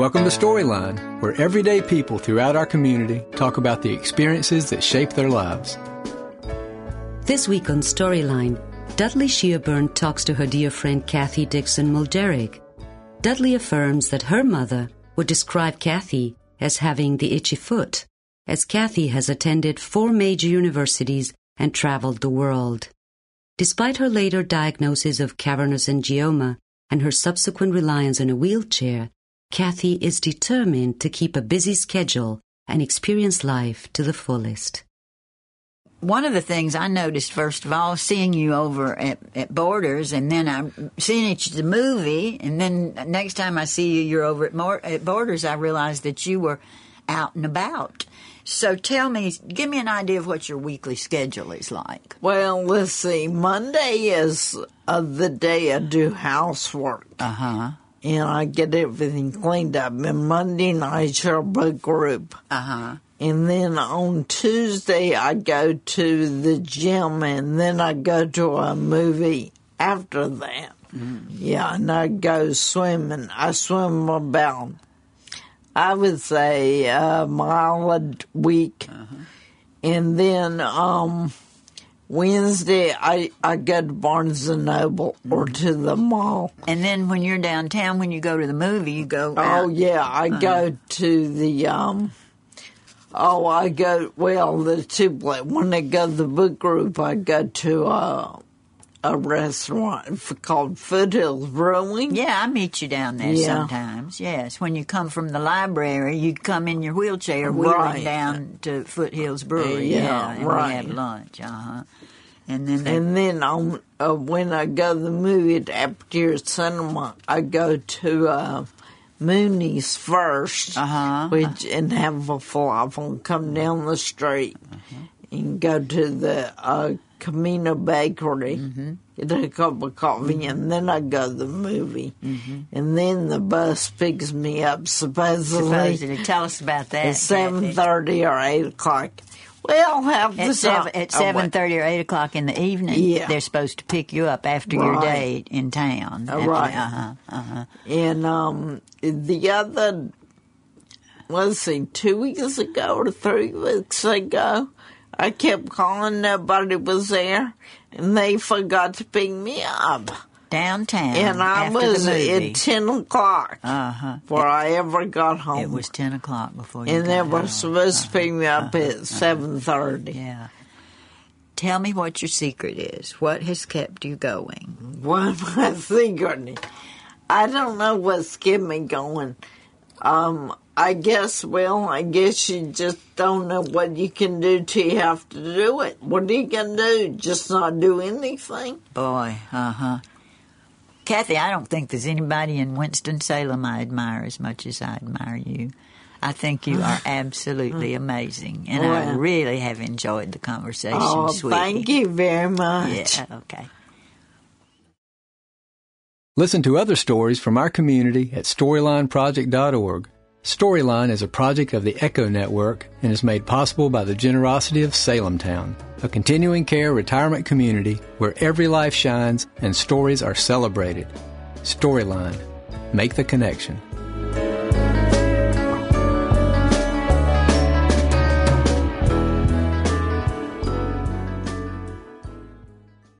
Welcome to Storyline, where everyday people throughout our community talk about the experiences that shape their lives. This week on Storyline, Dudley Shearburn talks to her dear friend Kathy Dixon Mulderick. Dudley affirms that her mother would describe Kathy as having the itchy foot, as Kathy has attended 4 major universities and traveled the world. Despite her later diagnosis of cavernous angioma and her subsequent reliance on a wheelchair, Kathy is determined to keep a busy schedule and experience life to the fullest. One of the things I noticed, first of all, seeing you over at Borders, and then I'm seeing it at the movie, and then next time I see you, you're over at Borders, I realized that you were out and about. So tell me, give me an idea of what your weekly schedule is like. Well, let's see. Monday is the day I do housework. Uh-huh. And I get everything cleaned up. And Monday night's our book group. Uh-huh. And then on Tuesday, I go to the gym, and then I go to a movie after that. Mm. Yeah, and I go swimming. I swim about, I would say, a mile a week. Uh-huh. And then Wednesday, I go to Barnes & Noble or to the mall. And then when you're downtown, when you go to the movie, you go out. Oh, yeah, I go to the... the two places. When I go to the book group, I go to a restaurant called Foothills Brewing. Yeah, I meet you down there sometimes. Yes, when you come from the library, you come in your wheelchair wheeling down to Foothills Brewery. And we have lunch. Uh-huh. And then when I go to the movie at Aperture Cinema, I go to Mooney's first, and have a falafel, come down the street, and go to the Camino Bakery, get a cup of coffee, and then I go to the movie. And then the bus picks me up, supposedly. Tell us about that. At 7:30 or 8 o'clock. Well, half the time. At 7:30 or 8 o'clock in the evening, they're supposed to pick you up after your day in town. Right. And the other, let's see, 2 weeks ago or 3 weeks ago, I kept calling, nobody was there, and they forgot to pick me up. Downtown. And I was at 10 o'clock before I ever got home. It was 10 o'clock before you got home. And they were home. supposed to pick me up at 7:30. Yeah. Tell me what your secret is. What has kept you going? What my secret? I don't know what's kept me going. I guess you just don't know what you can do till you have to do it. What are you going to do? Just not do anything? Boy, Kathy, I don't think there's anybody in Winston-Salem I admire as much as I admire you. I think you are absolutely amazing, and I really have enjoyed the conversation, sweetie. Thank you very much. Yeah, okay. Listen to other stories from our community at StorylineProject.org. Storyline is a project of the Echo Network and is made possible by the generosity of Salem Town, a continuing care retirement community where every life shines and stories are celebrated. Storyline. Make the connection.